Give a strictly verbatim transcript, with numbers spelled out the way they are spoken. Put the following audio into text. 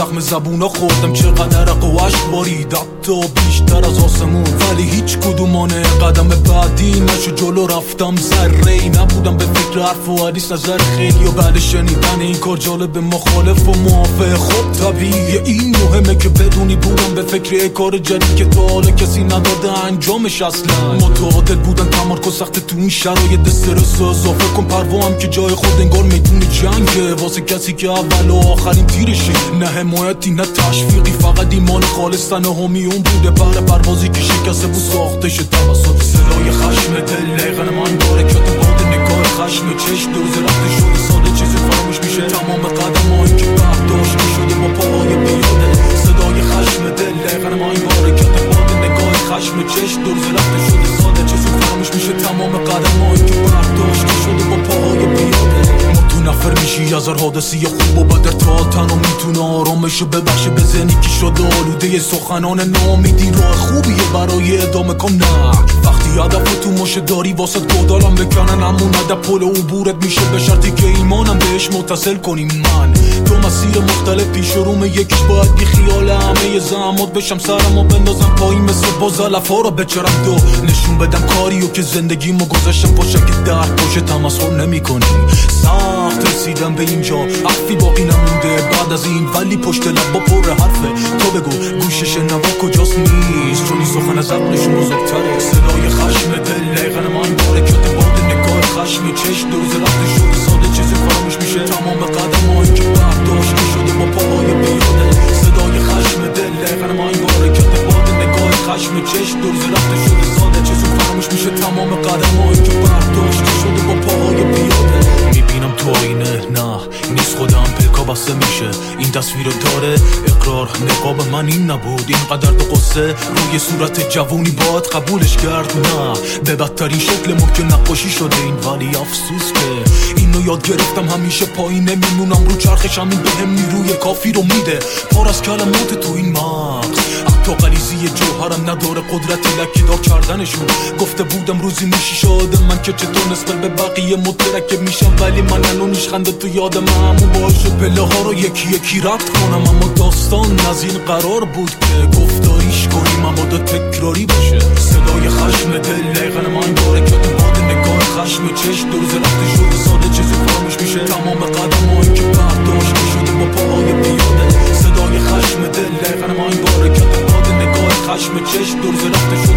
زخم زبونا خوردم چقدر قواش بارید حتی بیشتر از آسمون، ولی هیچ کدومانه قدم بعدی نشو جلو رفتم. ذره‌ای نبودم به فکر حرف و حدیث نظر خیلی و بعد شنیدن این کار جالب مخالف و موافق. خب طبیعیه این مهمه که بدونی بودم به فکر کار جدید که تا حالا کسی نداده انجامش. اصلا متعادل بودن تمرکز سخت تو این شرایط استرس اضافه کن پروام که جای خود انگار میدون جنگه واسه کسی که اول و آخرین تیرشه. نه حمایتی نه تشویقی، فقط ایمان خالص تنه همیون بوده بر پروازی که شکسته بود ساختش توسط صدای خشم دل لیغن من داره که تو باد نگاه خشم چش دوز رفته شده ساده چیزی فراموش میشه. تمام قدم هایی که برداشت میشده با پاهای بیاده صدای خشم دل لیغن من داره که تو باد نگاه خشم چش دوز رفته شده ساده چیزی فراموش میشه. تمام قدم هایی که برداشت میشده با پاهای بیاده نفر میشی از هر حادثی خوب و بدر تا تنها میتونه آرامشو ببخشه. بزنی که شده آلوده سخنان نامیدی راه خوبیه برای ادامه کن. نه وقتی هدف تو ماشه داری واسط گودالم بکنن همون هدف پل عبورت میشه به شرطی که ایمانم بهش متصل کنی. من تو مسیر مختلف پیش روم یکیش باید بی خیال همه زحمات بشم سرم و بندازم پایین مثل بازلف ها را بچرم دو نشون بدم کاریو که زندگیمو گذاشتم پاشه که در پاشه تمسخر نمی کنی. سخت رسیدم به اینجا حرفی باقی نمونده بعد از این ولی پشت لب با پر حرفه. تو بگو گوشش نوا کجاست نیست چون این سخن از عقلشون بزرگتره. صدای خشم دل لیغن من داره که باد نگاه خشم چش دو روز رفته شده ساده چیزی فراموش میشه. تمام قدم هایی که برداشت شده با پاهای بیاده صدای خشم دل لیغن من داره که باد نگاه خشم چش دو روز رفته شده ساده چیزی فراموش میشه. تمام قدم هایی که برداشت شده با پاهای بیاده میبینم تو آینه نه نیست خودم پلکا بسته میشه این تصویر داره اقرار نقاب من این نبود اینقدر دو قصه روی صورت جوونی باید قبولش کرد. نه به بدترین شکل ممکن نقاشی شده این ولی افسوس که اینو یاد گرفتم همیشه پایین نمیمونم رو چرخش همین بهم نیروی کافی رو میده پر از کلمات تو این مغز حتی غلیظی جوهرم نداره قدرت لکیدار کردنشون. گفته بودم روزی میشی شاده من که چطور نسبت به بقیه مترکب میشم ولی من الان نیشخنده تو یادم همون باعث شد پله ها رو یکی یکی رد کنم. اما داستان از این قرار بود که گفتاریش کنیم مبادا تکراری بشه. صدای خشم دل لیغن من داره که باد نگاه خشم چش دو روز رفته شده ساده چیزی فراموش میشه. تمام قدم هایی که برداشت شده با پاهای بیاده صدای خشم دل لیغن من داره که باد نگاه خشم چش دو روز رفته شده